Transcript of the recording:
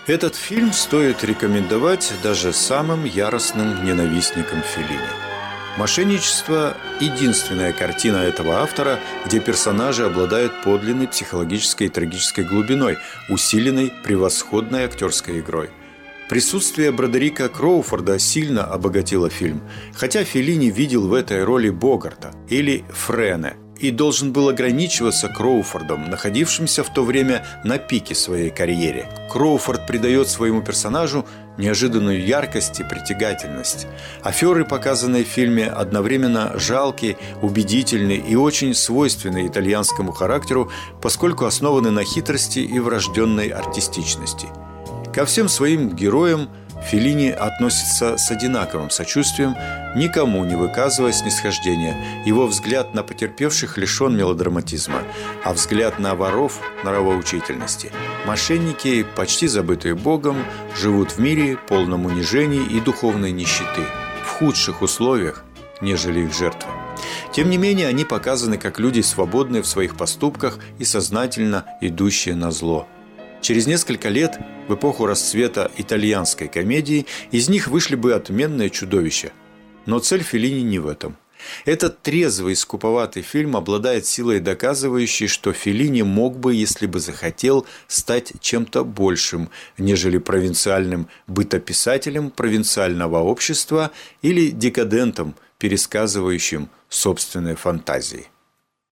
Этот фильм стоит рекомендовать даже самым яростным ненавистникам Феллини. «Мошенничество» – единственная картина этого автора, где персонажи обладают подлинной психологической и трагической глубиной, усиленной превосходной актерской игрой. Присутствие Бродерика Кроуфорда сильно обогатило фильм, хотя Феллини видел в этой роли Богарта или Френе и должен был ограничиваться Кроуфордом, находившимся в то время на пике своей карьеры. Кроуфорд придает своему персонажу неожиданную яркость и притягательность. Аферы, показанные в фильме, одновременно жалкие, убедительные и очень свойственны итальянскому характеру, поскольку основаны на хитрости и врожденной артистичности. Ко всем своим героям Феллини относится с одинаковым сочувствием, никому не выказывая снисхождения. Его взгляд на потерпевших лишен мелодраматизма, а взгляд на воров – нравоучительности. Мошенники, почти забытые Богом, живут в мире, полном унижений и духовной нищеты, в худших условиях, нежели их жертвы. Тем не менее, они показаны как люди, свободные в своих поступках и сознательно идущие на зло. Через несколько лет, в эпоху расцвета итальянской комедии, из них вышли бы отменные чудовища. Но цель Феллини не в этом. Этот трезвый и скуповатый фильм обладает силой, доказывающей, что Феллини мог бы, если бы захотел, стать чем-то большим, нежели провинциальным бытописателем провинциального общества или декадентом, пересказывающим собственные фантазии.